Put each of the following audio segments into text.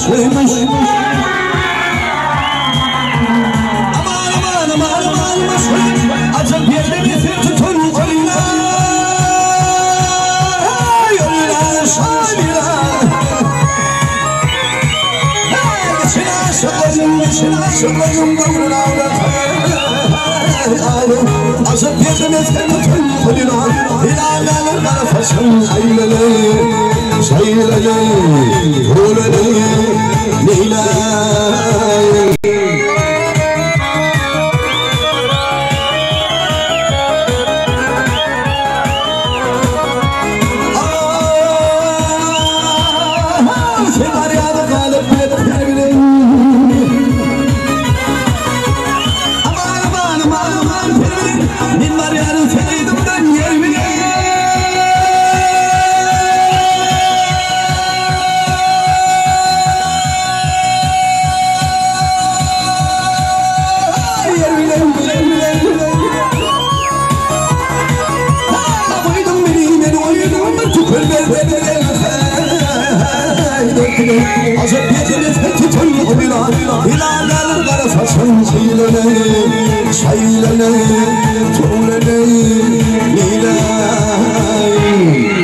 başıymış. Aman aman aman aman başıymış. Acık yerde bizi tutun oyna. Oyna şaira. Geçin aşıklarım bağrına Azıp yediniz bütün kulina Hilallerin karfaşın saylele Saylele Hulele Nilayim Sen arayada kalıp yedim Min var yarın seydimden yermine Koydum beni oyudum tükür ver Azıp yediniz tutun oyuna Hilallerin karfaşın saylele Saylele Tuğlele Nilayim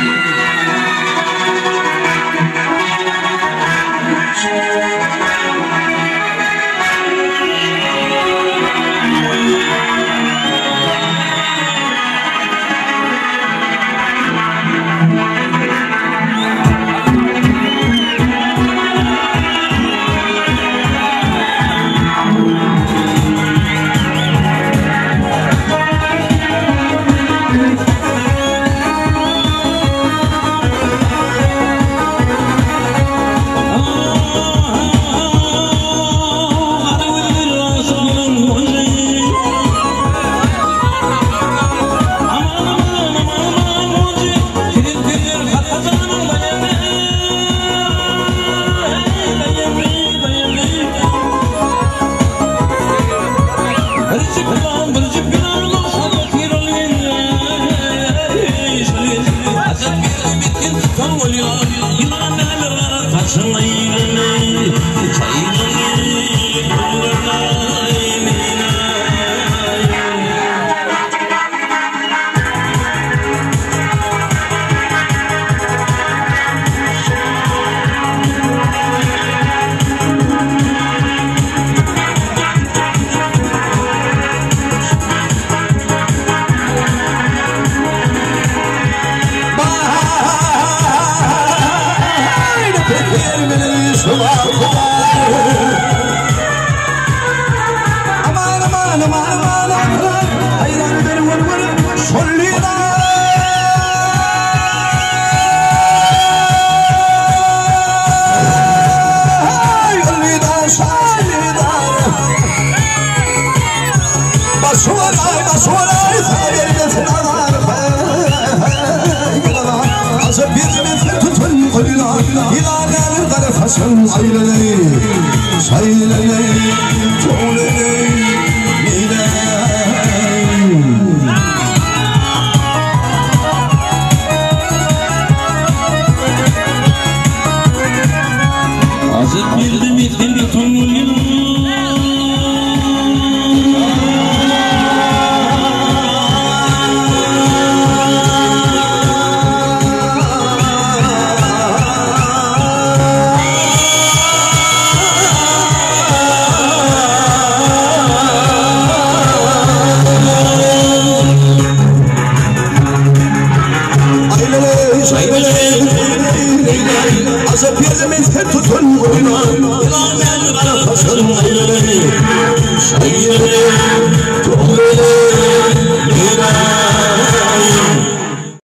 Aman aman aman aman hayran bir vur Şollida Yollida şallida Basuray Saberdesin anar Azıp yüzümüz tutun oyuna Hilallerin karfaşın saylele Saylele Tuğlele Nilayim Azıp girdim ettim bir tonluyum Azıp yerimiz tutun oyuna